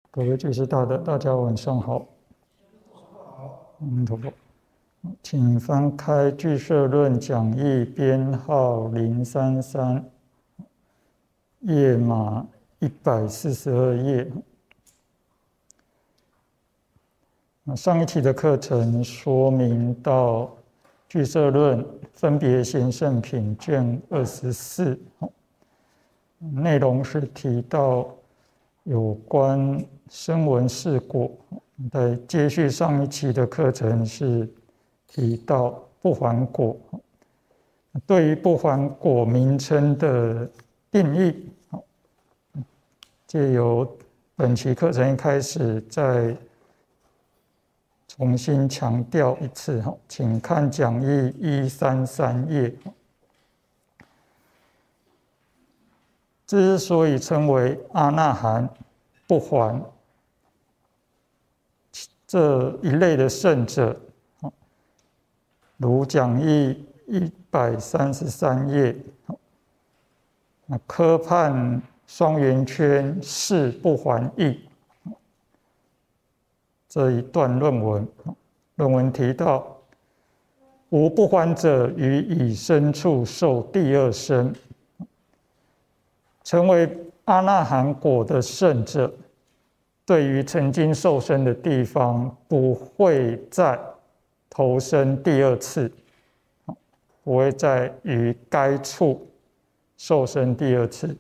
各位居士大德，大家晚上好。阿弥陀佛。请翻开《俱舍论讲义》编号033，页码142页。上一期的课程说明到《俱舍论分别行圣品》卷24，内容是提到有关声闻四果。在接续上一期的课程是提到不还果。对于不还果名称的定义，藉由本期课程一开始再重新强调一次，请看讲义133页。之所以称为阿那含不还这一类的圣者，如讲义133页，科判双圆圈是不还义这一段论文提到，无不还者于已生处受第二生。成为阿那含果的圣者，对于曾经受生的地方不会再投生第二次，不会再于该处受生第二次。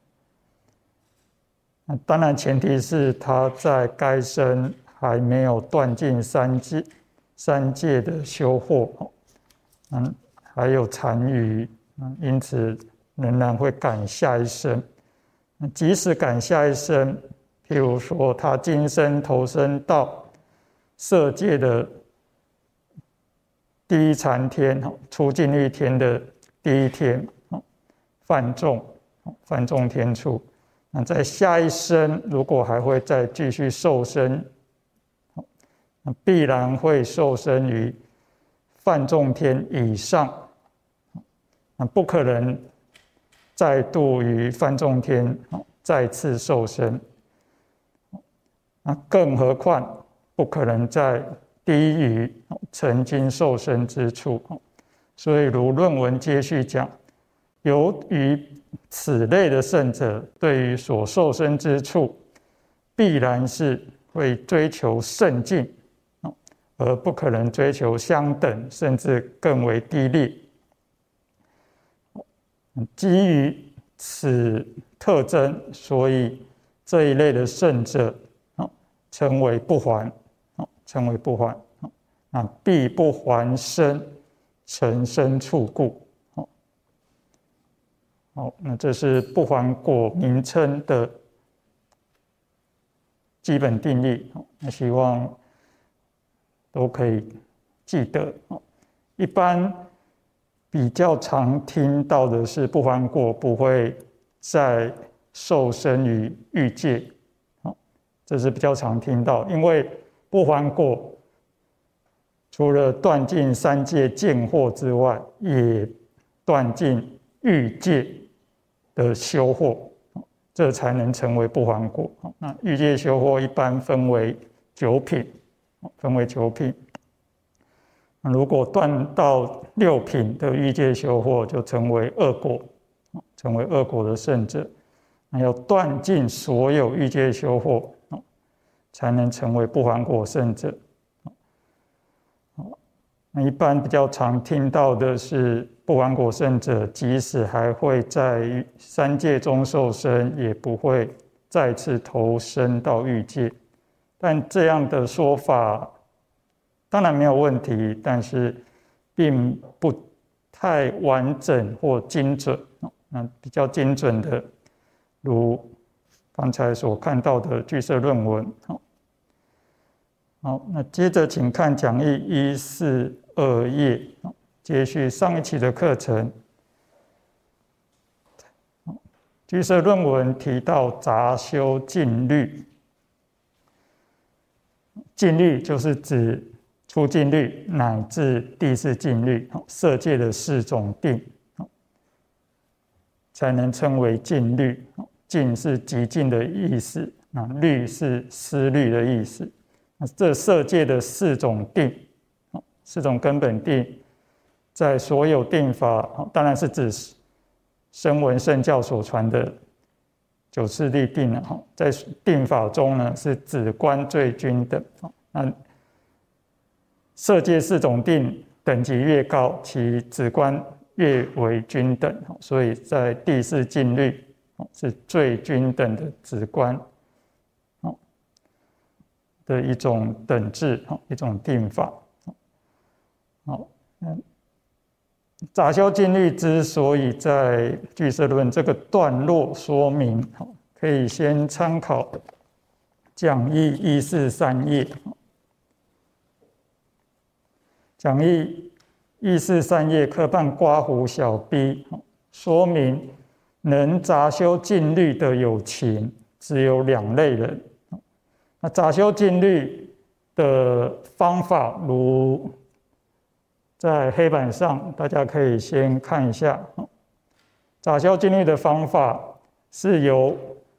当然前提是他在该生还没有断尽三界的修惑，还有残余，因此仍然会赶下一生。即使赶下一生，譬如说他今生投生到色界的第一禅天，出净律天的第一天，梵众天处。那在下一生如果还会再继续受生，必然会受生于梵众天以上，不可能再度于梵众天再次受生，更何况不可能再低于曾经受生之处。所以如论文接续讲，由于此类的圣者对于所受生之处必然是会追求圣境，而不可能追求相等甚至更为低劣。基于此特征，所以这一类的圣者称为不还，必不还生成生处故。那这是不还果名称的基本定义，那希望都可以记得。一般比较常听到的是不还果不会再受生于欲界，这是比较常听到。因为不还果除了断尽三界见惑之外，也断尽欲界的修惑，这才能成为不还果。那欲界修惑一般分为9品，如果断到6品的欲界修惑，就成为恶果的圣者。那要断尽所有欲界修惑，才能成为不还果圣者。那一般比较常听到的是不还果圣者，即使还会在三界中受生，也不会再次投生到欲界。但这样的说法当然没有问题，但是并不太完整或精准。比较精准的，如刚才所看到的俱舍论文。好，那接着请看讲义142页，接续上一期的课程。俱舍论文提到杂修禁律，禁律就是指初禁律乃至第四禁律，色界的4种定，才能称为禁律。禁是极尽的意思， 那律是思虑的意思。那这色界的4种定，4种根本定，在所有定法，当然是指声闻圣教所传的九次第定了。在定法中呢，是止观最均等。那色界4种定等级越高，其止观越为均等，所以在第4静虑是最均等的止观的一种等制，一种定法。杂修静虑之所以在俱舍论这个段落说明，可以先参考讲义143页。讲义143页科判刮胡小 B 说明能杂修静虑的有情只有2类人。那杂修静虑的方法，如在黑板上，大家可以先看一下。杂修静虑的方法是由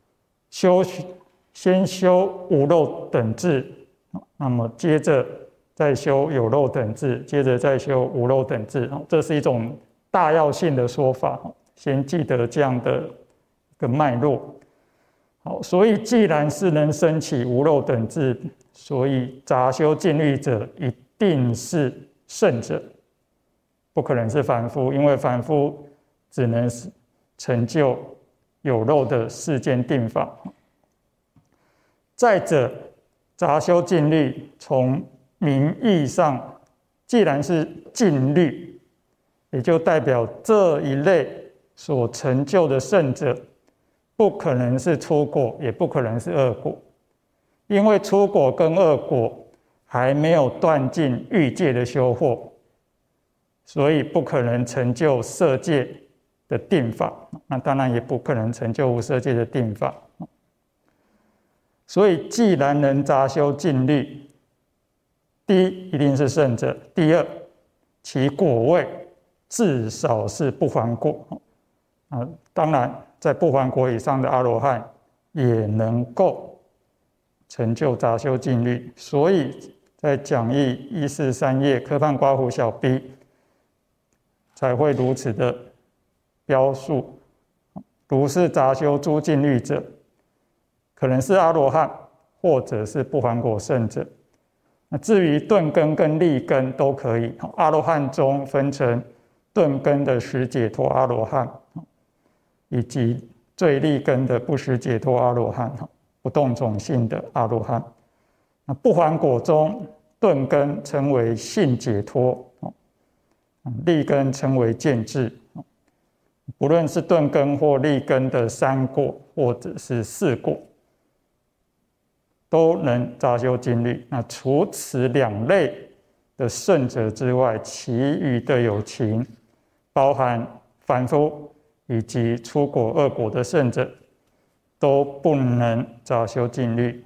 先修无漏等至，那么接着再修有漏等至，接着再修无漏等至，这是一种大要性的说法，先记得这样的一个脉络。好，所以既然是能升起无漏等至，所以杂修静虑者一定是圣者，不可能是凡夫，因为凡夫只能成就有漏的世间定法。再者，杂修静虑从名义上，既然是静虑，也就代表这一类所成就的圣者，不可能是初果，也不可能是二果，因为初果跟二果还没有断尽欲界的修惑，所以不可能成就色界的定法，那当然也不可能成就无色界的定法。所以既然能杂修静虑，第一，一定是圣者；第二，其果位至少是不还果。当然，在不还果以上的阿罗汉也能够成就杂修静虑。所以在讲义143页科判刮胡小 B 才会如此的标述：如是杂修诸静虑者，可能是阿罗汉，或者是不还果圣者。那至于顿根跟利根都可以，阿罗汉中分成顿根的实解脱阿罗汉，以及最利根的不实解脱阿罗汉，不动种性的阿罗汉。那不还果中，顿根称为性解脱，利根称为见智。不论是顿根或利根的3果，或者是4果，都能杂修静虑。那除此2类的圣者之外，其余的有情，包含凡夫以及初果、二果的圣者，都不能杂修静虑。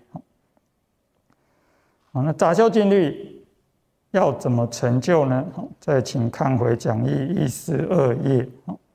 那杂修静虑要怎么成就呢？再请看回讲义142页。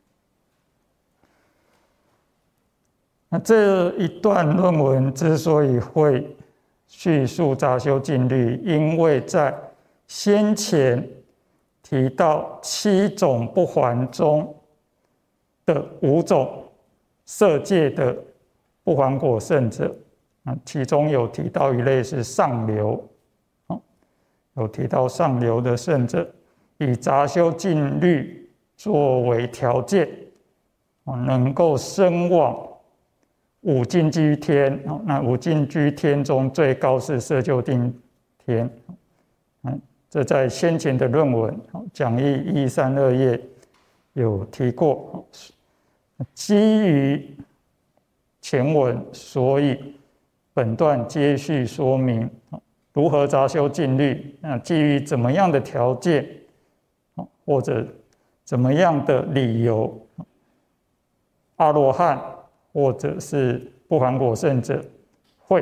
那这一段论文之所以会叙述杂修静虑，因为在先前提到7种不还中的5种色界的不还果圣者，其中有提到一类是上流，有提到上流的圣者，以杂修静虑作为条件，能够升往5净居天。那5净居天中最高是色究竟天。这在先前的论文讲义132页有提过。基于前文，所以本段接续说明如何杂修静虑。基于怎么样的条件，或者怎么样的理由，阿罗汉或者是不还果圣者会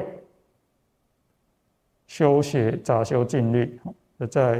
修学杂修静虑。在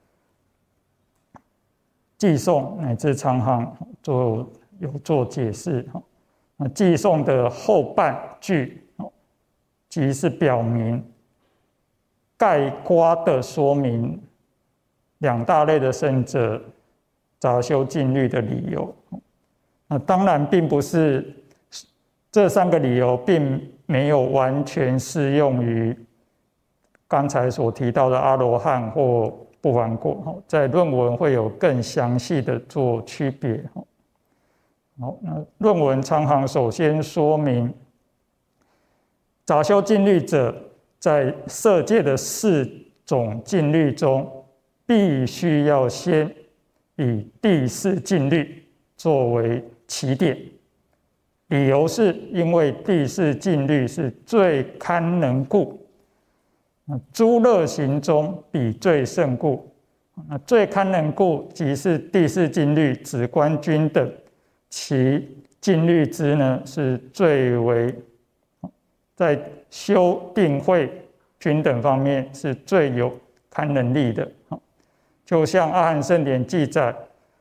偈颂乃至长行有做解释。偈颂的后半句即是表明概括的说明两大类的圣者杂修禁律的理由。当然并不是这3个理由并没有完全适用于刚才所提到的阿罗汉或不还果，在论文会有更详细的做区别。好，那论文长行首先说明，杂修禁律者在色界的4种禁律中，必须要先以第4禁律作为起点。理由是因为第4禁律是最堪能故，诸乐行中比最胜故。最堪能故即是第4禁律止观均等，其禁律之呢是最为在修定慧均等方面是最有堪能力的。就像阿含圣典记载，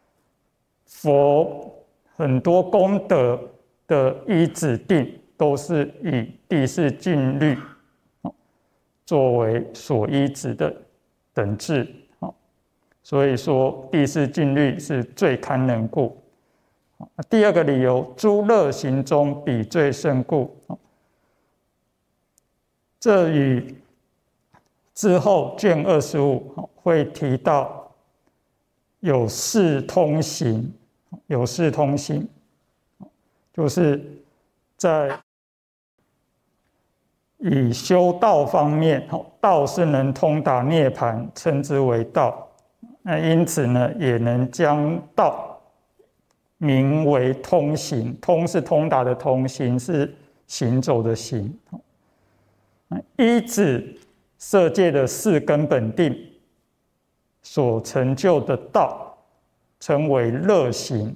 佛很多功德的依止定都是以第4禁律作为所依止的等至，所以说第4禁律是最堪能故。第2个理由，诸乐行中比最胜故，这与之后卷25会提到有四通行，就是在以修道方面，道是能通达涅槃，称之为道。那因此呢，也能将道名为通行，通是通达的通，行是行走的行。依止色界的4根本定所成就的道，称为乐行，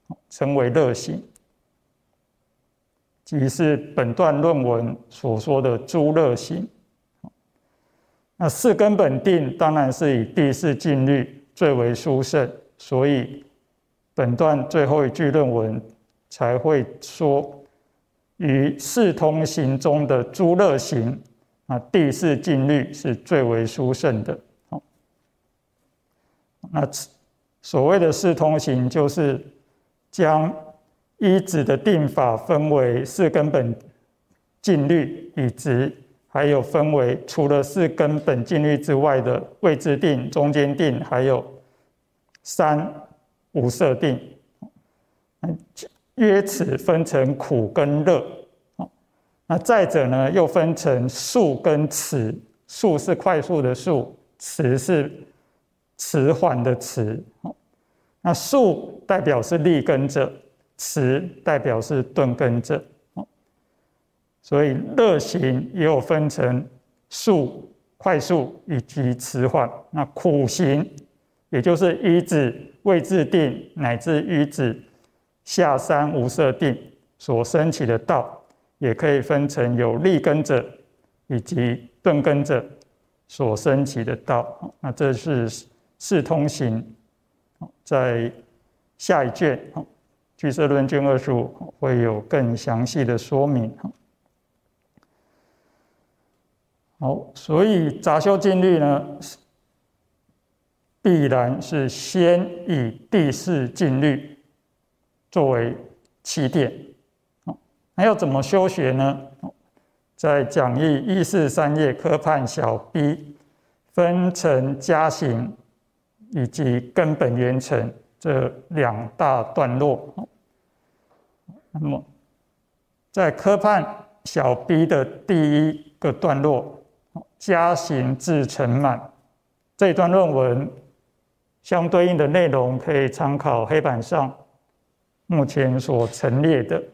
即是本段论文所说的诸乐行。那4根本定当然是以第4禁律最为殊胜，所以本段最后一句论文才会说，于四通行中的诸乐行，第4禁律是最为殊胜的。那所谓的四通行，就是将依止的定法分为4根本禁律，以及还有分为除了4根本禁律之外的位置定、中间定，还有3无色定，约此分成苦跟乐。那再者呢，又分成速跟迟，速是快速的速，迟是迟缓的迟。那速代表是立根者，迟代表是顿根者。所以乐行也有分成速、快速以及迟缓。那苦行也就是依止位置定乃至依止下3无色定所升起的道，也可以分成有立根者以及顿根者所升起的道。那这是四通行，在下一卷俱舍论卷25会有更详细的说明。好，所以杂修禁律呢，必然是先以第4禁律作为起点。那要怎么修学呢？在讲义143页科判小 B 分成加行以及根本圆成这2大段落。那么在科判小 B 的第1个段落，加行至成满，这一段论文相对应的内容可以参考黑板上目前所陈列的。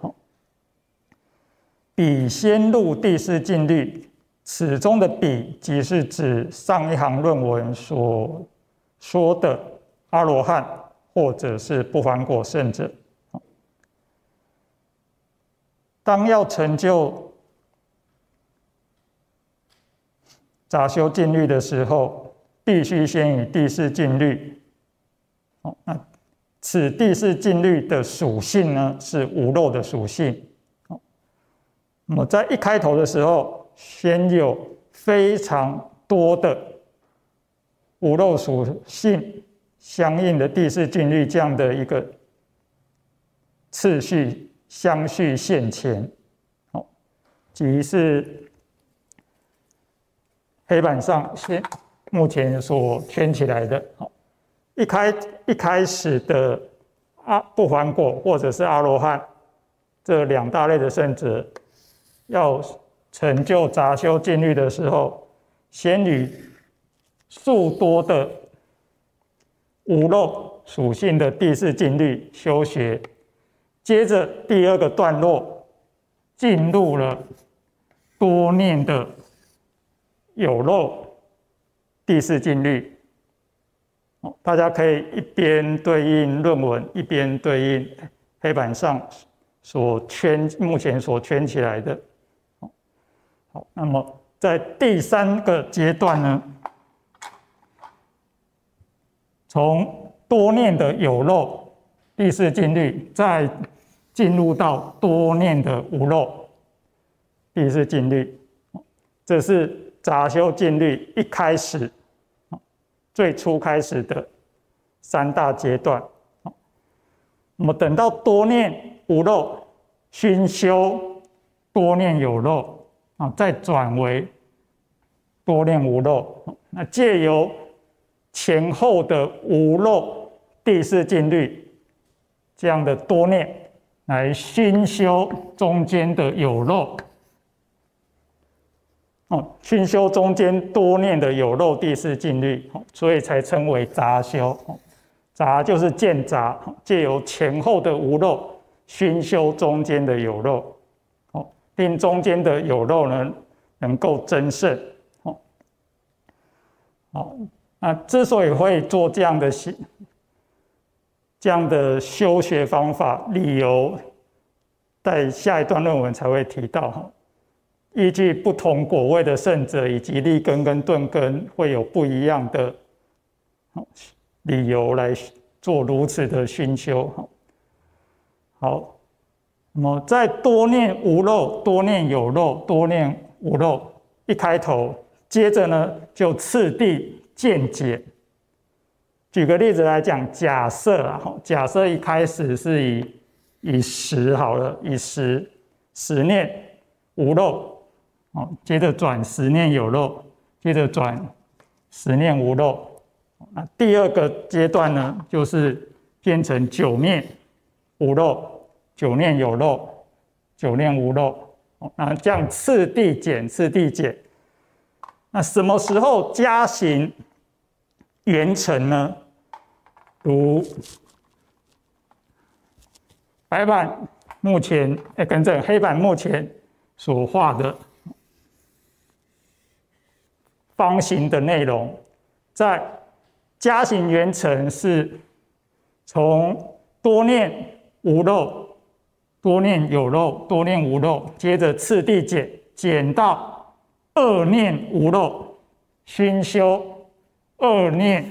彼先入第4禁律，此中的彼即是指上一行论文所说的阿罗汉或者是不还果圣者。当要成就杂修禁律的时候，必须先以第4禁律。那此第4禁律的属性呢，是无漏的属性。那么在一开头的时候， 先有非常多的无漏属性相应的第四定律这样的一个次序相续现前，即是黑板上目前所圈起来的。一开始的不还果或者是阿罗汉这两大类的圣者，要成就杂修禁律的时候，先与数多的无漏属性的第四禁律修学，接着第二个段落进入了多念的有漏第四禁律。大家可以一边对应论文，一边对应黑板上目前所圈起来的。好，那么在第三个阶段呢，从多念的有漏第四禁律，再进入到多念的无漏第四禁律，这是杂修禁律一开始最初开始的三大阶段。那么等到多念无漏熏修多念有漏再转为多念无漏，那借由前后的无漏第四禁律这样的多念来熏修中间的有漏，熏修中间多念的有漏第四禁律，所以才称为杂修。杂就是见杂，借由前后的无漏熏修中间的有漏，令中间的有漏呢能够增胜。那之所以会做这样的修学方法，理由在下一段论文才会提到。依据不同果位的圣者以及立根跟顿根，会有不一样的理由来做如此的熏修。好，那么在多念无漏、多念有漏、多念无漏一开头，接着呢就次第渐减。举个例子来讲，假设一开始是以10好了，以10念无漏，接着转10念有漏，接着转10念无漏。那第二个阶段呢，就是变成9念无漏、9念有漏、9念无漏。那这样次第减。那什么时候加行圆成呢？如白板目前黑板目前所画的方形的内容，在加行圆成是从多念无漏、多念有漏、多念无漏，接着次第减到2念无漏，熏修2念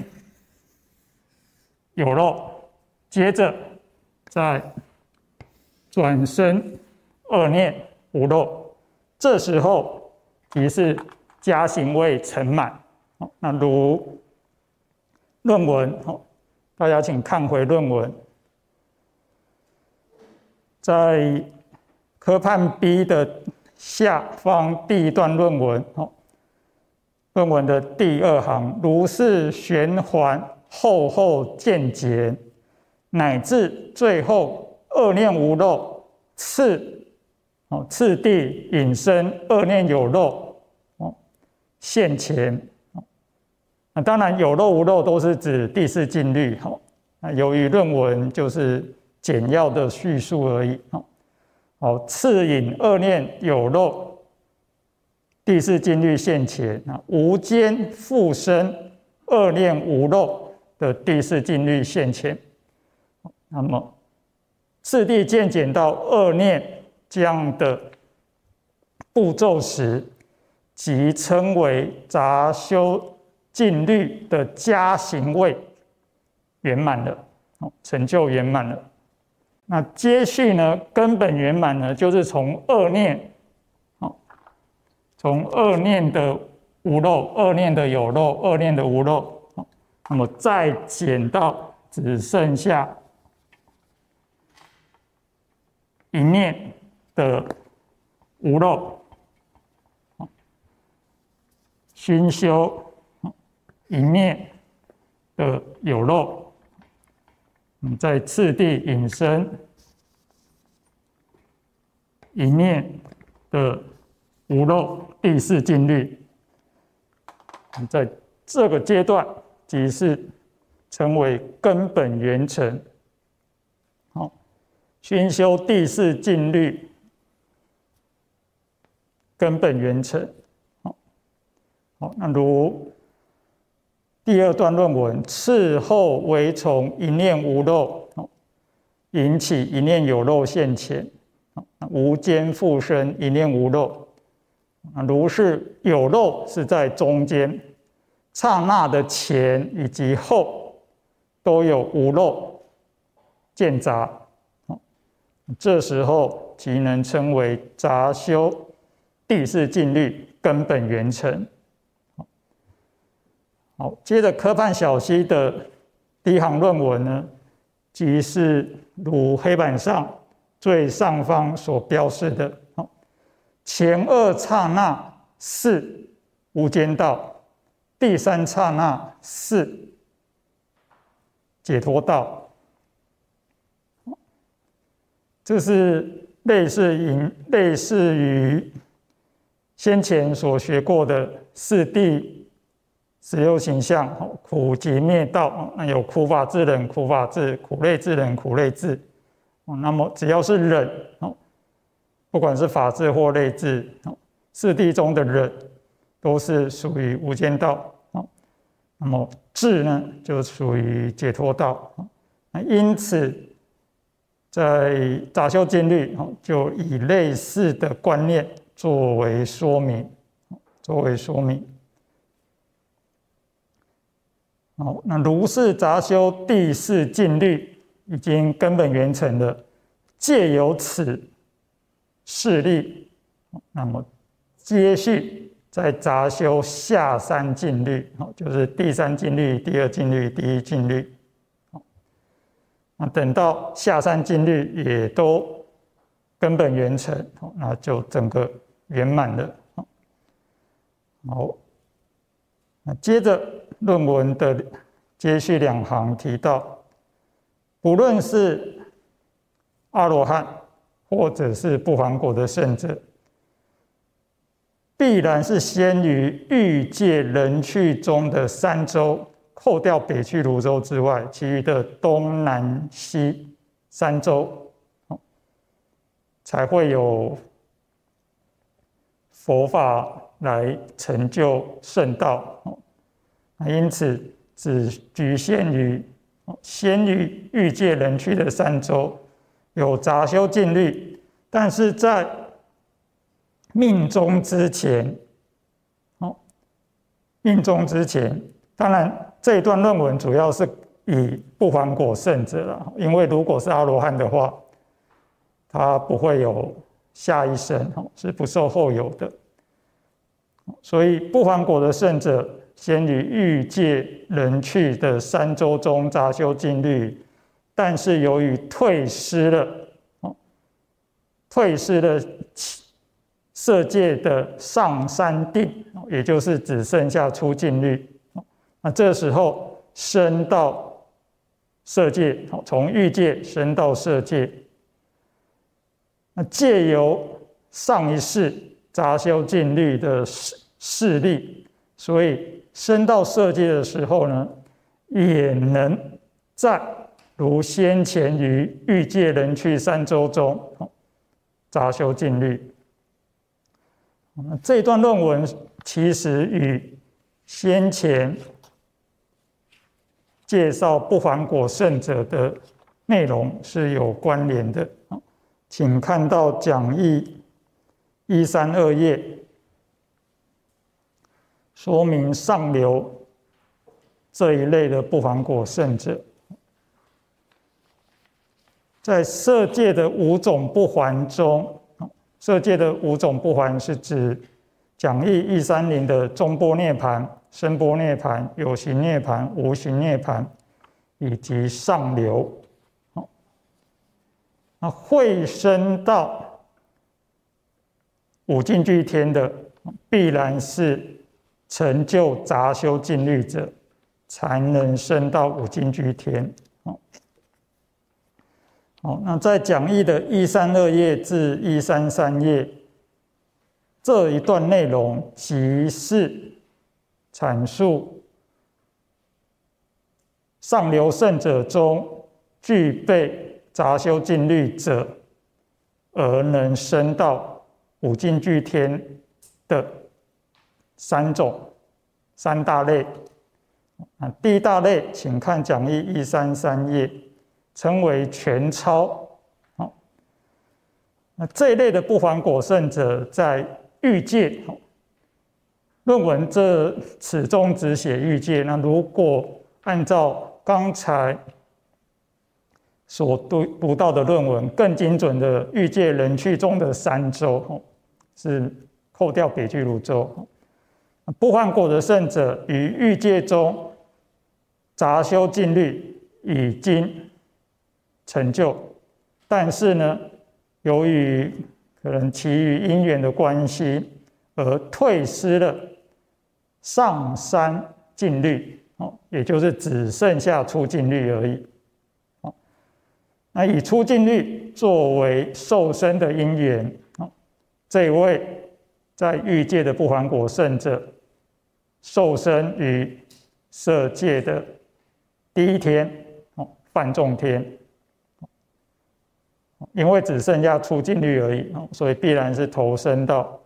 有漏，接着再转生2念无漏，这时候即是加行位成满。那如论文，大家请看回论文，在科判 B 的下方第一段论文，论文的第2行，如是循环后渐减，乃至最后2念无漏，次第引申2念有漏现前。当然有漏无漏都是指第四禁律，由于论文就是简要的叙述而已。次引2念有漏第四禁律现前，无间复生2念无漏的第四禁律现前。那么次第渐减到2念这样的步骤时，即称为杂修禁律的加行位圆满了，成就圆满了。那接续呢，根本圆满呢，就是从2念从二念的无漏、二念的有漏、二念的无漏，那么再减到只剩下一念的无漏，熏修一念的有漏，再次第引申一念的无漏第四静虑，在这个阶段即是称为根本圆成。好，熏修第四静虑，根本圆成。好，那如第二段论文，次后为从一念无漏引起一念有漏现前，无间复生一念无漏。如是有漏是在中间，刹那的前以及后都有无漏见杂，这时候即能称为杂修第四静虑根本圆成。好，接着科判小溪的第一行论文呢，即是如黑板上最上方所标示的，前二刹那是无间道，第三刹那是解脱道。这是类似于先前所学过的四谛16形象，苦集灭道，那有苦法智忍、苦法智、苦类智忍、苦类智。那么只要是忍，不管是法智或类智，四谛中的忍都是属于无间道。那么智呢，就属于解脱道。因此，在杂修静虑就以类似的观念作为说明。好，那如是杂修第四静虑已经根本圆成了，借由此事例，那么接续在杂修下三静虑，就是第三静虑、第二静虑、第一静虑。那等到下三静虑也都根本圆成，那就整个圆满了。好，那接着论文的接续两行提到，不论是阿罗汉或者是不还果的圣者，必然是先于欲界人趣中的三洲，扣掉北俱泸州之外，其余的东南西三洲，才会有佛法来成就圣道。因此只局限于先于欲界人趣的三洲有杂修静虑，但是在命终之前，当然这一段论文主要是以不还果圣者了，因为如果是阿罗汉的话，他不会有下一生，是不受后有的。所以不还果的圣者，先于欲界人趣的三洲中杂修静虑，但是由于退失了色界的上三定，也就是只剩下初静虑。那这时候升到色界，从欲界升到色界，那借由上一世杂修静虑的势力，所以升到色界的时候呢，也能在如先前于欲界人趣三洲中杂修静虑。这一段论文其实与先前介绍不还果圣者的内容是有关联的，请看到讲义132页，说明上流这一类的不还果圣者，在色界的五种不还中，色界的五种不还是指讲义130的中波涅槃、声波涅槃、有形涅槃、无形涅槃，以及上流。那会升到五净居天的，必然是成就杂修禁律者，才能升到五净居天。好，那在讲义的132页至133页这一段内容，即是阐述上流圣者中具备杂修禁律者，而能升到五净居天的三大类。第一大类，请看讲义133页。称为全超。那这一类的不还果圣者，在欲界论文此中只写欲界。那如果按照刚才所读到的论文，更精准的欲界人趣中的3洲，是扣掉北俱卢洲。不还果的圣者于欲界中杂修禁律已经成就，但是呢，由于可能其余因缘的关系，而退失了上三禁律，也就是只剩下出禁律而已。那以出禁律作为受生的因缘，这一位在欲界的不还果圣者，受生于色界的第一天，梵众天。因为只剩下出禁律而已，所以必然是投生到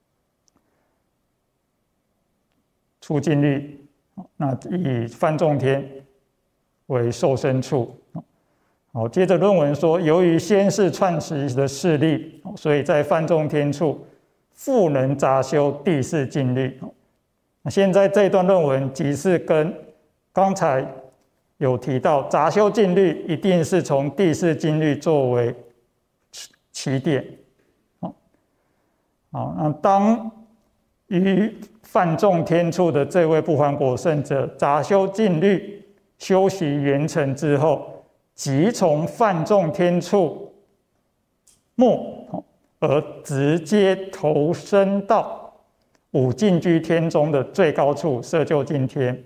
出禁律。那以梵众天为受生处。好，接着论文说，由于先是串习的势力，所以在梵众天处复能杂修第4禁律。那现在这段论文即是跟刚才有提到杂修禁律一定是从第4禁律作为起点。好，那当于梵众天处的这位不还果圣者杂修禁律修习圆成之后，即从梵众天处末而直接投身到五净居天中的最高处色究竟天。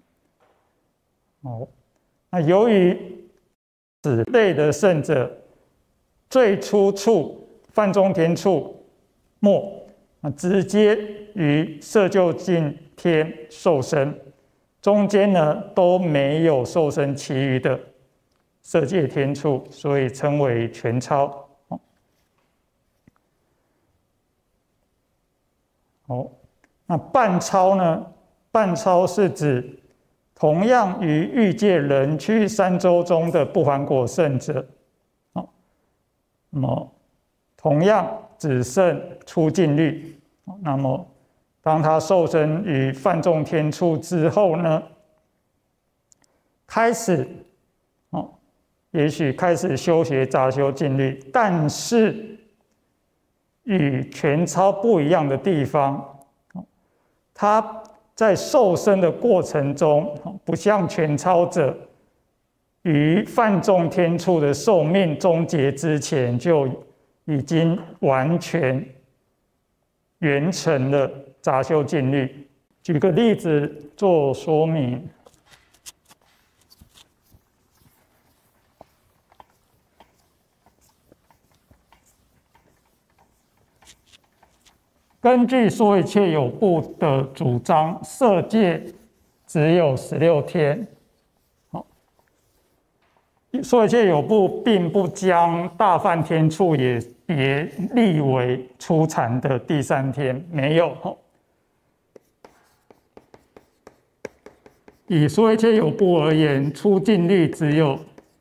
那由于此类的圣者最初处梵众天处末，直接于色究竟天受生，中间呢都没有受生其余的色界天处，所以称为全超。那半超呢？半超是指同样于欲界人趣3洲中的不还果圣者，那么同样只剩出禁律。那么当他受生于梵众天处之后呢，也许开始修学杂修禁律，但是与全超不一样的地方，他在受生的过程中，不像全超者于梵众天处的寿命终结之前就已经完全圆成了杂修禁律。举个例子做说明。根据说一切有部的主张，色界只有16天。说一切有部并不将大梵天处也别立为初禅的第3天，没有。以说一切有部而言，出禁律只有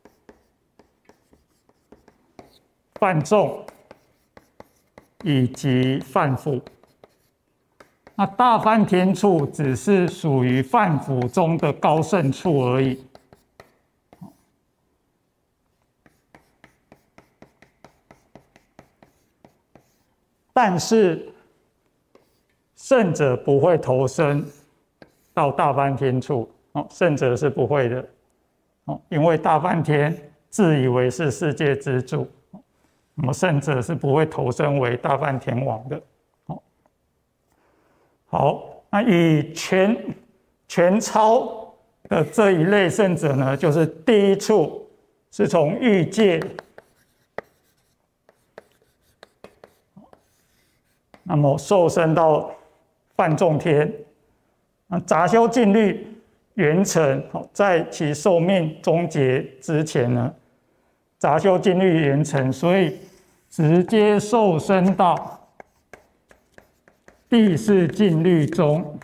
梵众以及梵辅。那大梵天处只是属于梵辅中的高圣处而已。但是圣者不会投生到大梵天处，圣者是不会的，因为大梵天自以为是世界之主，那么圣者是不会投生为大梵天王的。好，那以全超的这一类圣者呢，就是第一处是从欲界，那么受生到梵众天，杂修禁律圆成，在其寿命终结之前呢，杂修禁律圆成，所以直接受生到第四禁律中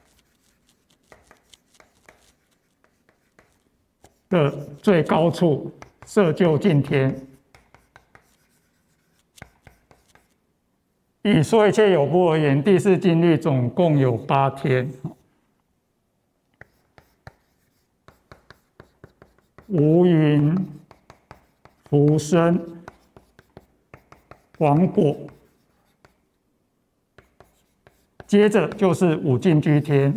的最高处色究竟天。以说一切有部而言，第四禁律总共有8天：无云、福生、王果，接着就是五净居天。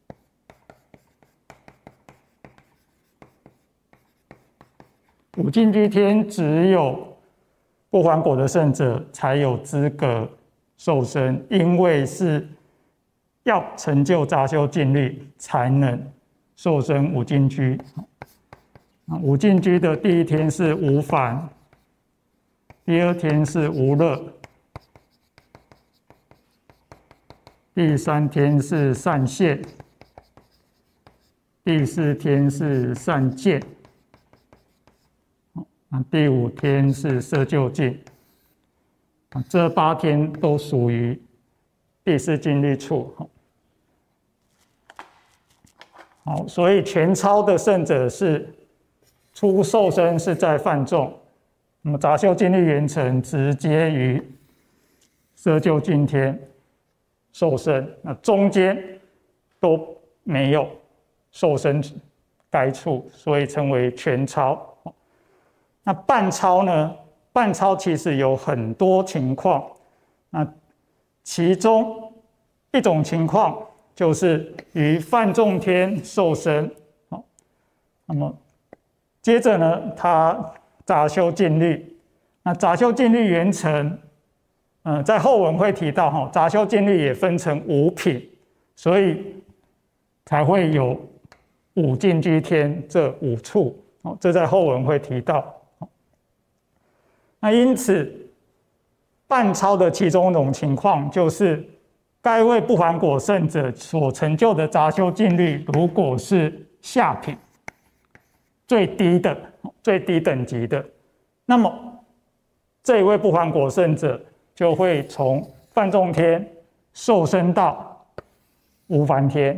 五净居天只有不还果的圣者才有资格受生，因为是要成就杂修禁律才能受生五净居。五净居的第一天是无烦，第二天是无乐，第3天是善现，第4天是善见，第5天是色究竟。这8天都属于第四禁律处。好，所以全超的圣者是初受生是在梵众，那么杂修禁律圆成直接于色究竟天受生，那中间都没有受生该处，所以称为全超。那半超呢？半超其实有很多情况，那其中一种情况就是于梵众天受生，那么接着呢，他杂修禁律，那杂修禁律圆成，在后文会提到杂修禁律也分成5品，所以才会有五净居天这5处，这在后文会提到。那因此，半超的其中一种情况就是，该位不还果圣者所成就的杂修禁律，如果是下品，最低等级的，那么这一位不还果圣者就会从梵众天受生到无烦天，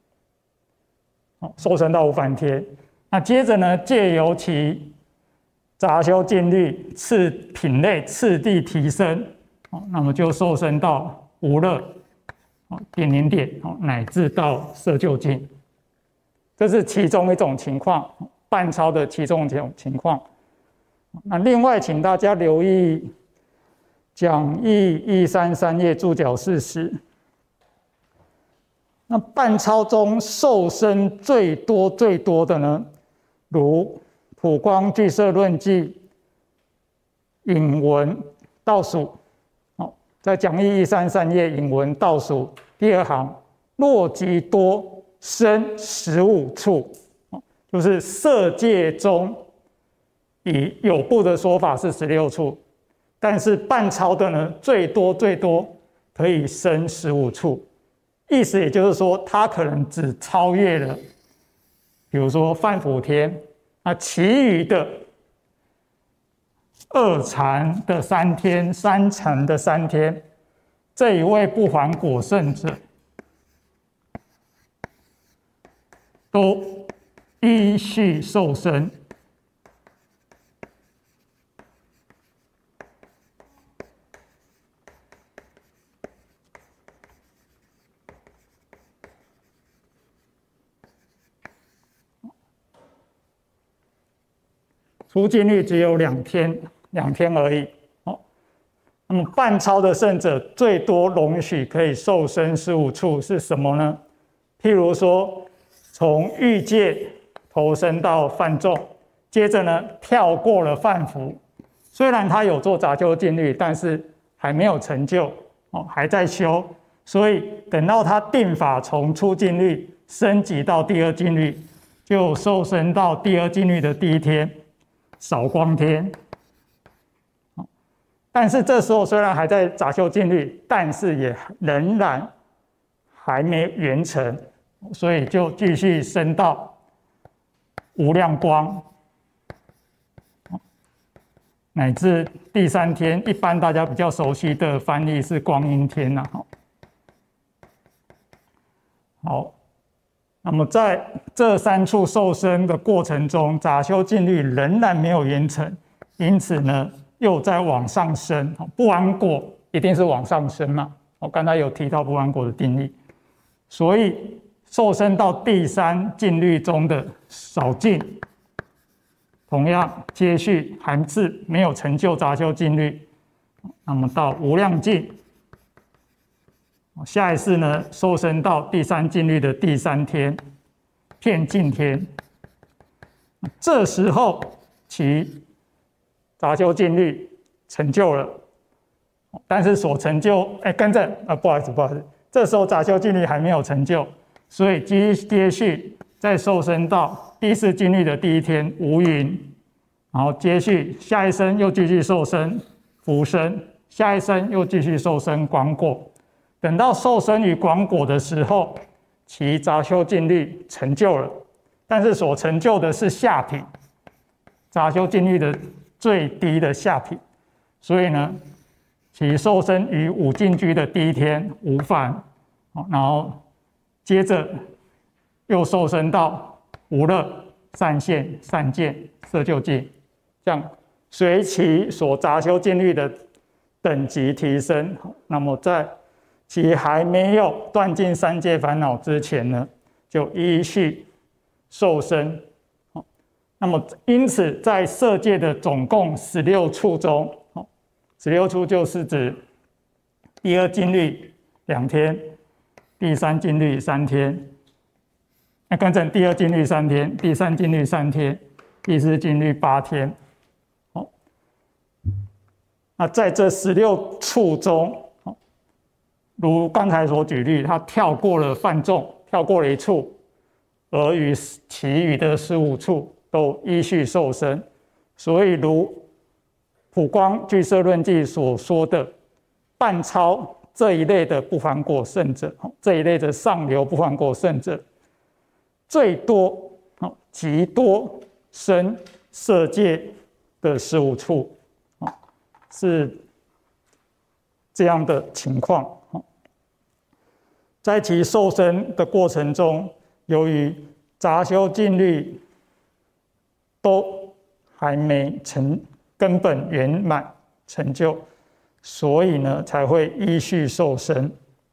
受生到无烦天。那接着呢，借由其杂修禁律次品类次第提升，那么就受生到无乐、点乃至到色究竟，这是其中一种情况，半超的其中一种情况。那另外，请大家留意讲义133页注脚40。那半超中受生最多的呢，如普光俱舍论记引文倒数，在讲义133页引文倒数第2行，若极多生15处，就是色界中以有部的说法是16处，但是半超的呢，最多可以生15处，意思也就是说，它可能只超越了，比如说梵辅天。那其余的2禅的3天、3禅的3天，这一位不还果圣者，都依序受生。出禁律只有2天而已。那那么半超的圣者最多容许可以受生15处是什么呢？譬如说，从欲界投生到梵众，接着呢跳过了梵服，虽然他有做杂修禁律，但是还没有成就，还在修，所以等到他定法从初禁律升级到第二禁律，就受生到第二禁律的第一天，少光天。但是这时候虽然还在杂修禁律，但是也仍然还没圆成，所以就继续升到无量光，乃至第3天，一般大家比较熟悉的翻译是光阴天呐。好，那么在这3处受生的过程中，杂修禁律仍然没有圆成，因此呢，又在往上升。不完果一定是往上升嘛？我刚才有提到不完果的定义，所以受生到第3禁律中的少禁，同样接续还是没有成就杂修禁律，那么到无量禁，下一次呢，受生到第3禁律的第3天，遍尽天。这时候其杂修禁律成就了，但是所成就，更正不好意思，这时候杂修禁律还没有成就，所以接续再受生到第4禁律的第1天无云，然后接续下一生又继续受生福生，下一生又继续受生广果。等到受生于广果的时候，其杂修禁律成就了，但是所成就的是下品，杂修禁律的最低的下品，所以呢，其受生于五净居的第1天无犯，然后接着又受生到无乐、善现、善见、色究竟，这样随其所杂修禁律的等级提升，那么在其还没有断尽3界烦恼之前呢，就依序受生。那么因此在色界的总共16处中，16处就是指第2禁律2天，第3禁律3天，更正，第2禁律3天，第3禁律3天，第4禁律8天。那在这16处中，如刚才所举例，他跳过了梵众，跳过了1处，而于其余的15处都依序受生，所以如普光俱舍论记所说的半超这一类的不还果圣者，这一类的上流不还果圣者，最多极多生色界的15处，是这样的情况。在其受生的过程中，由于杂修禁律都还没成根本圆满成就，所以呢才会依序受生。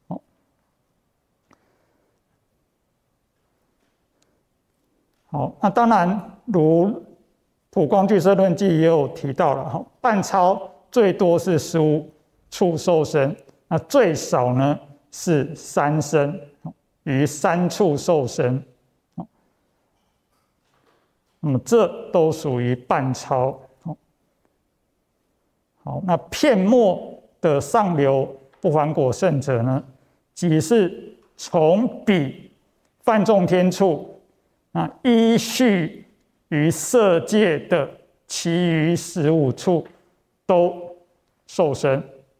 好，那当然如普光俱舍论记也有提到了，半超最多是15处受生，那最少呢是3生，于3处受生。那么这都属于半超。好，那片末的上流不还果圣者呢，即是从彼梵众天处，依序于色界的其余15处都受生。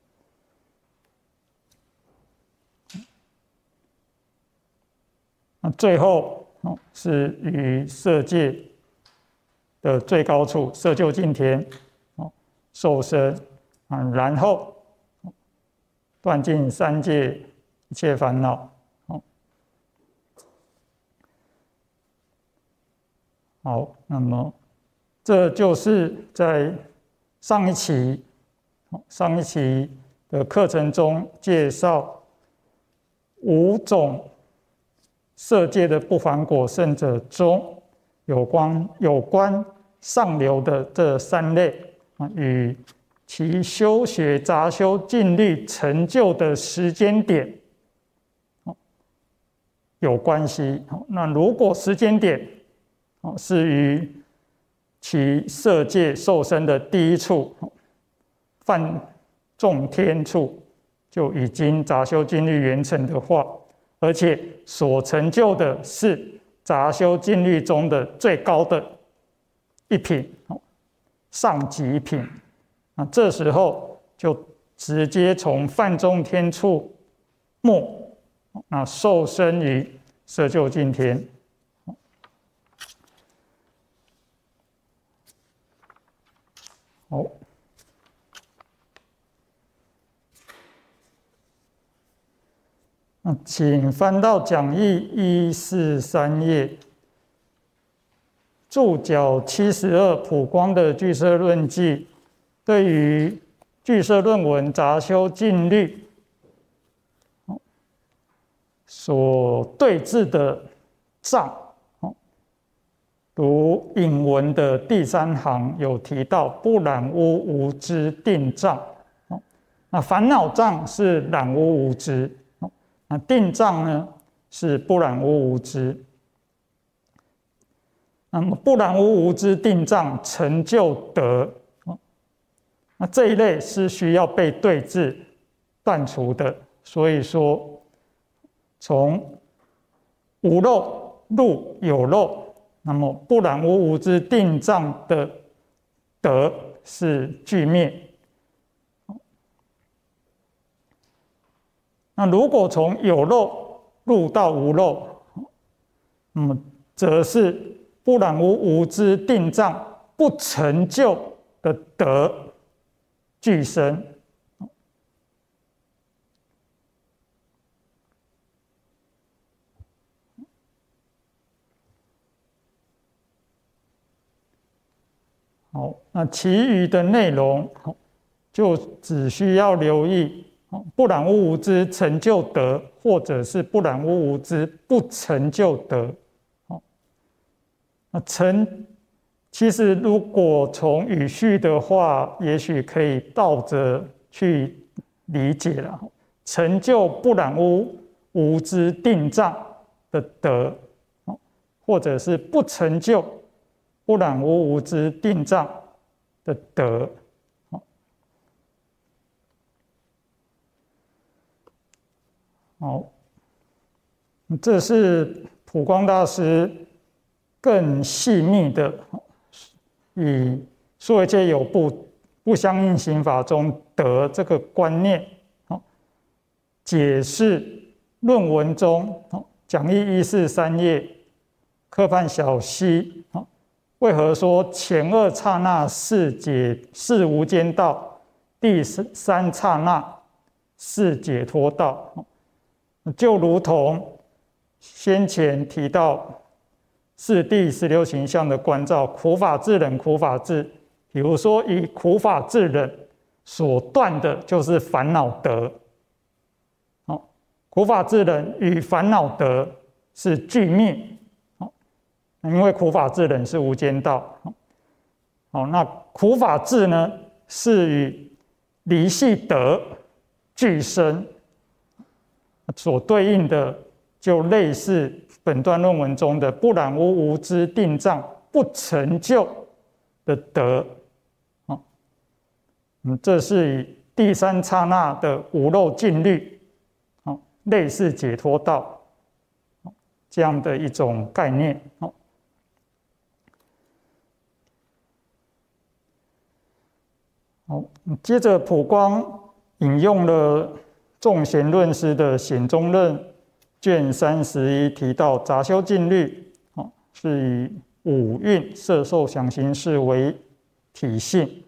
那最后是于色界的最高处色究竟天受生，然后断尽3界一切烦恼。好，那么这就是在上一期的课程中介绍5种色界的不还果圣者中有关上流的这3类与其修学杂修禁律成就的时间点有关系。那如果时间点是于其色界受生的第一处犯众天处就已经杂修禁律圆成的话，而且所成就的是杂修禁律中的最高的一品，上级品，那这时候就直接从犯众天处没，那受生于色究竟天。好，那请翻到讲义143页，注脚72普光的俱舍论记，对于俱舍论文杂修禁律所对治的障，如引文的第3行有提到不染污无知定障，那烦恼障是染污无知，那定障呢是不染污无知。那么不染污无知定障成就德，那这一类是需要被对治断除的。所以说，从无漏入有漏，那么不染污无知定障的德是具灭。那如果从有漏入到无漏，那么则是不染污无知定障不成就的德具生。好，那其余的内容就只需要留意不染污无知成就德，或者是不染污无知不成就德。那其实如果从语序的话，也许可以倒着去理解了。成就不染污无知定障的德，或者是不成就不染污无知定障的德。好，这是普光大师更细密的以数位界有不相应刑法中德这个观念解释论文中讲义143页科判小西为何说前2刹那是无间道，第3刹那是解脱道。就如同先前提到四谛16形象的观照，苦法智忍，苦法智，比如说以苦法智忍所断的就是烦恼德，苦法智忍与烦恼德是俱灭，因为苦法智忍是无间道。那苦法智呢是与离系德俱生，所对应的就类似本段论文中的不染污无知定障不成就的德，这是以第3刹那的无漏禁律，类似解脱道这样的一种概念。好，接着普光引用了众贤论师的显宗论卷31提到杂修禁律是以五蕴色受想行识为体性，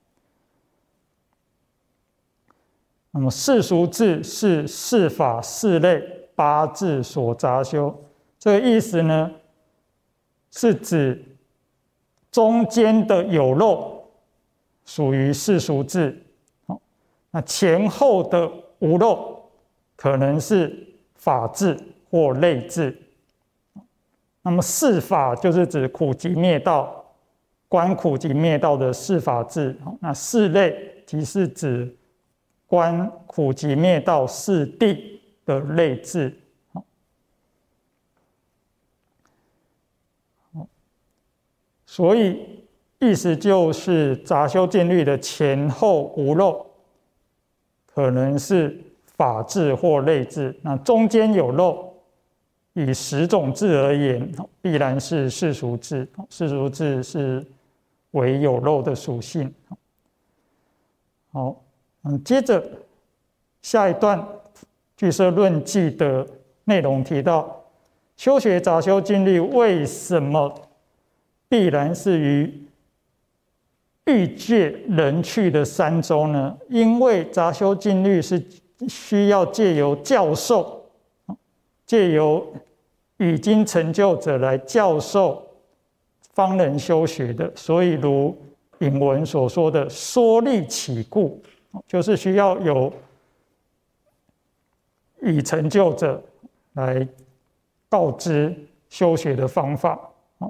那么世俗智是世法世类八智所杂修，这个意思呢是指中间的有漏属于世俗智，那前后的无漏可能是法智或类智。那么世法就是指苦集灭道，观苦集灭道的世法智，那世类即是指观苦集灭道四谛的类智。所以意思就是杂修禁律的前后无漏，可能是法智或类智，那中间有漏，以10种智而言，必然是世俗智。世俗智是为有漏的属性。好，接着下一段俱舍论记的内容提到，修学杂修禁律为什么必然是于欲界人趣的三周呢？因为杂修禁律是需要借由教授，借由已经成就者来教授方能修学的，所以如引文所说的说立起故，就是需要有已成就者来告知修学的方法。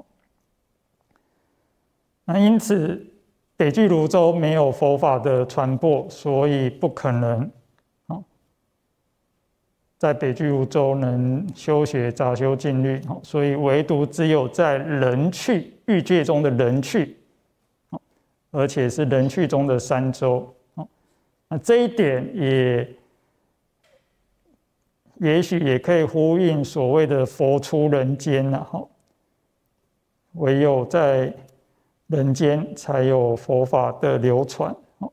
那因此北俱泸州没有佛法的传播，所以不可能在北俱泸州能修学杂修禁律，所以唯独只有在人趣欲界中的人趣，而且是人趣中的三周。那这一点也许也可以呼应所谓的佛出人间了，唯有在人间才有佛法的流传。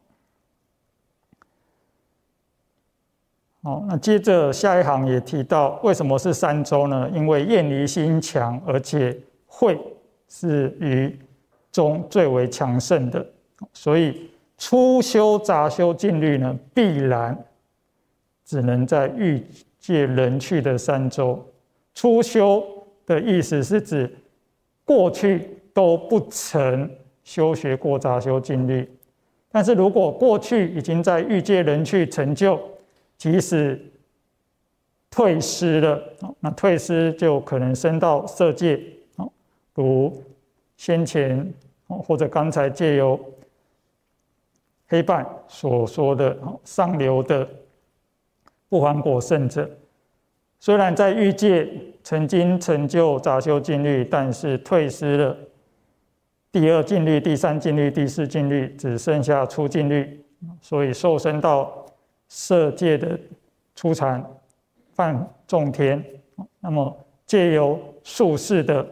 好，那接着下一行也提到，为什么是三周呢？因为厌离心强，而且慧是于中最为强盛的，所以初修杂修禁律呢，必然只能在欲界人趣的三周。初修的意思是指过去都不曾修学过杂修禁律，但是如果过去已经在欲界人趣成就，即使退失了，那退失就可能升到色界，如先前或者刚才借由黑板所说的上流的不还果圣者，虽然在欲界曾经成就杂修禁律，但是退失了第二禁律、第三禁律、第四禁律，只剩下初禁律，所以受升到色界的初禅梵众天，那么借由术士的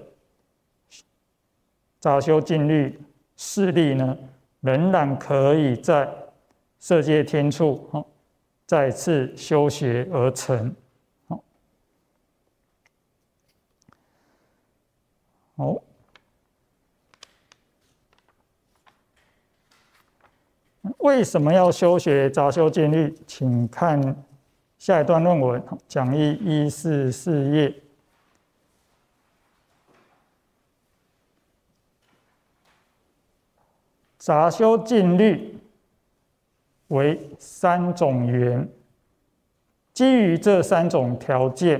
杂修禁律势力呢，仍然可以在色界天处再次修学而成。好，为什么要修学杂修禁律？请看下一段论文，讲义144页。杂修禁律为3种缘，基于这3种条件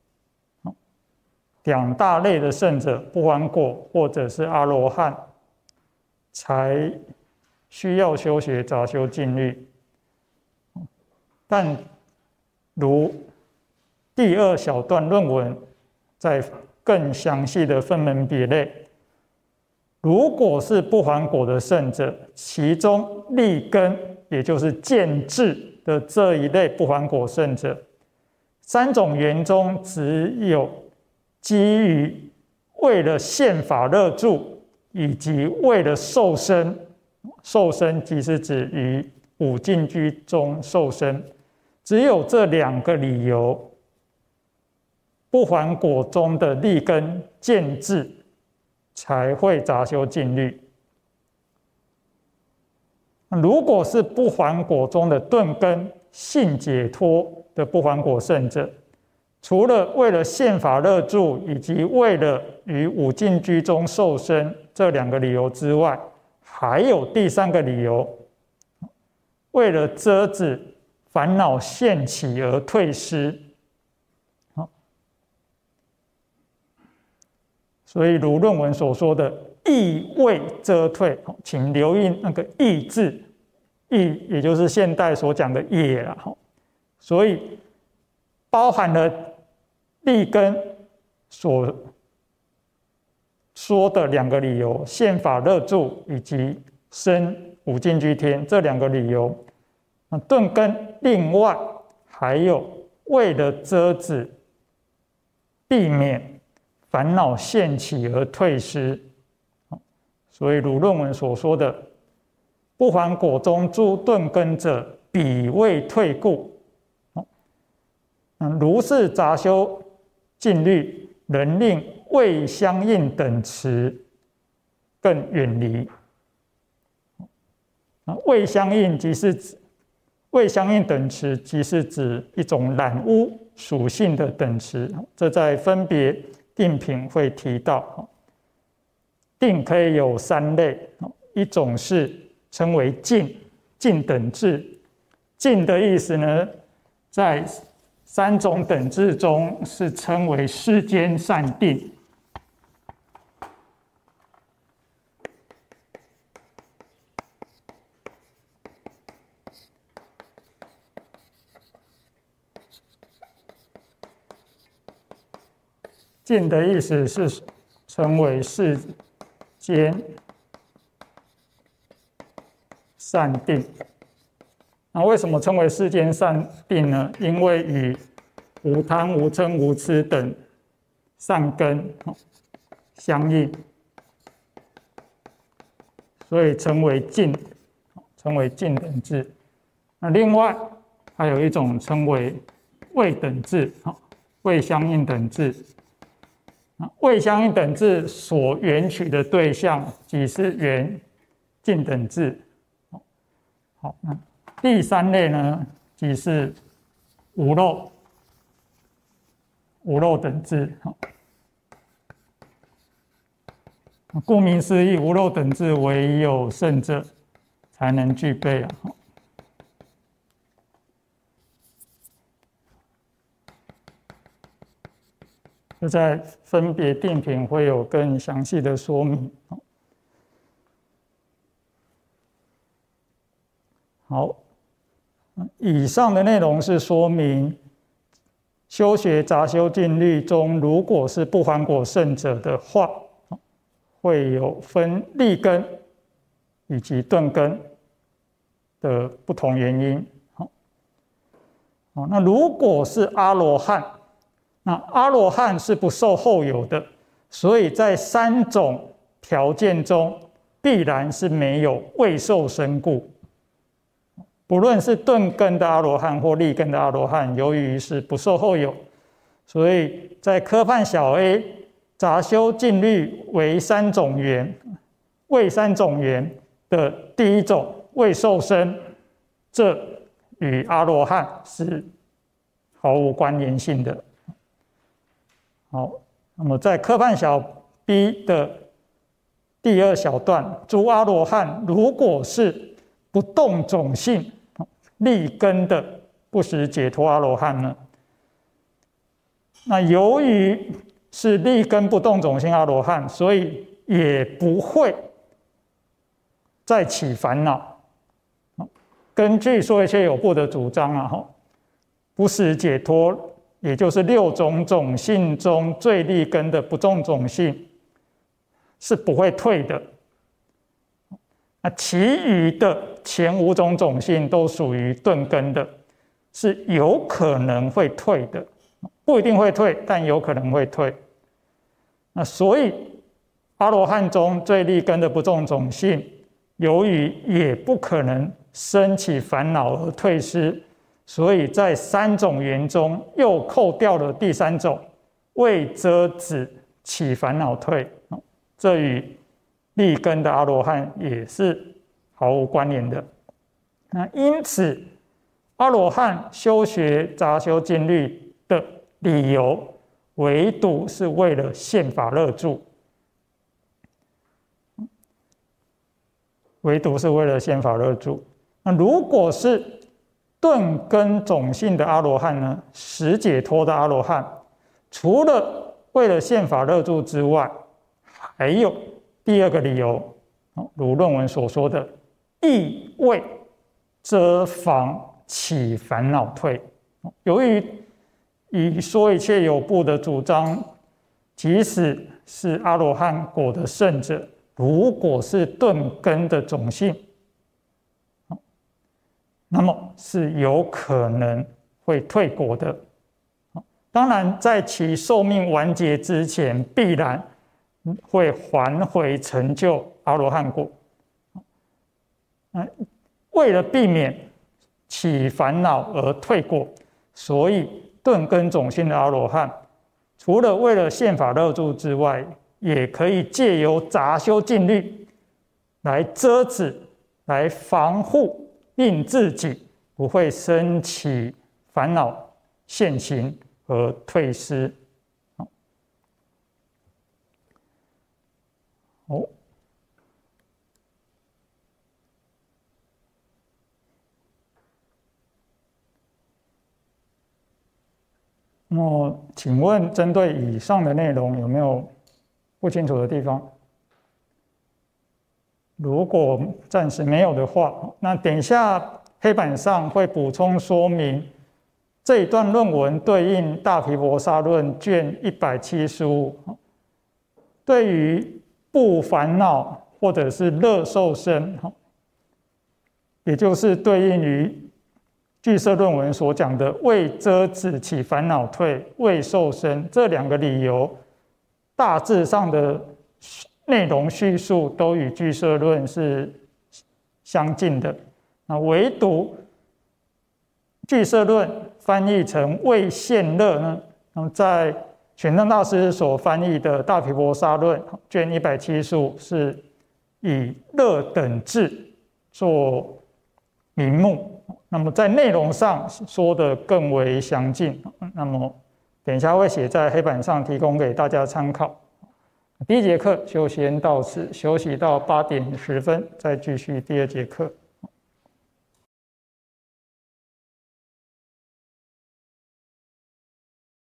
，2大类的圣者，不还果或者是阿罗汉，才需要修学杂修禁律。但如第2小段论文在更详细的分门别类，如果是不还果的圣者，其中立根也就是见智的这一类不还果圣者，3种缘中只有基于为了现法乐住以及为了受生，受生即是指于五净居中受生，只有这2个理由，不还果中的立根见智才会杂修禁律。如果是不还果中的顿根性解脱的不还果圣者，除了为了现法乐住以及为了于五净居中受生这2个理由之外，还有第3个理由，为了遮止烦恼现起而退失。所以如论文所说的意为遮退，请留意那个意字， 义也就是现代所讲的业啦，所以包含了立根所说的2个理由，宪法乐住以及生五净居天这2个理由。顿根另外还有为了遮止避免烦恼现起而退失，所以如论文所说的不还果中诸顿根者，彼未退故。如是杂修禁律，能令未相应等持更远离。未相应即是指未相应等持，即是指一种染污属性的等持，这在分别定品会提到。定可以有3类，一种是称为净等至。净的意思呢，在3种等至中是称为世间善定。净的意思是称为世间善定。那为什么称为世间善定呢？因为与无贪、无嗔、无痴等善根相应，所以称为净，称为净等至。那另外还有一种称为未等至，未相应等至。未相应等至所缘取的对象，即是缘净等至。好，那第3类呢，即是无漏等至。顾名思义，无漏等至唯有圣者才能具备啊。就在分别定品会有更详细的说明。好，以上的内容是说明修学杂修禁律中，如果是不还果圣者的话，会有分立根以及顿根的不同原因。那如果是阿罗汉，那阿罗汉是不受后有的，所以在3种条件中必然是没有未受生故。不论是顿根的阿罗汉或立根的阿罗汉，由于是不受后有，所以在科判小 A 杂修禁律为3种缘，为3种缘的第1种未受生，这与阿罗汉是毫无关联性的。好，那么在科判小 B 的第2小段，诸阿罗汉如果是不动种性立根的不实解脱阿罗汉呢，那由于是立根不动种性阿罗汉，所以也不会再起烦恼。根据说一切有部的主张啊，不实解脱也就是6种种性中最立根的不动种性是不会退的。那其余的前5种种性都属于顿根的，是有可能会退的，不一定会退，但有可能会退。那所以阿罗汉中最立根的不动种性，由于也不可能生起烦恼而退失，所以在3种缘中又扣掉了第3种，为遮止起烦恼退，这与立根的阿罗汉也是毫无关联的。那因此，阿罗汉修学杂修禁律的理由，唯独是为了宪法乐住，唯独是为了宪法乐住。那如果是顿根种性的阿罗汉呢，实解脱的阿罗汉，除了为了宪法乐住之外，还有第2个理由，如论文所说的意味遮防起烦恼退。由于以说一切有部的主张，即使是阿罗汉果的圣者，如果是顿根的种性，那么是有可能会退果的。当然，在其寿命完结之前，必然会还回成就阿罗汉果。为了避免起烦恼而退果，所以顿根种性的阿罗汉，除了为了宪法乐住之外，也可以借由杂修禁律来遮止、来防护，令自己不会升起烦恼现行而退失。那么，请问针对以上的内容有没有不清楚的地方？如果暂时没有的话，那等一下黑板上会补充说明这一段论文对应《大毗婆沙论》卷175，对于不烦恼或者是乐受生，也就是对应于俱舍论文所讲的为遮止起烦恼退，为受生这两个理由，大致上的内容叙述都与俱舍论是相近的。那唯独俱舍论翻译成为现乐呢，那么在玄奘大师所翻译的《大毗婆沙论》卷175是以乐等智做名目。那么在内容上说的更为详尽，那么等一下会写在黑板上提供给大家参考。第一节课就先到此，休息到8点10分，再继续第二节课。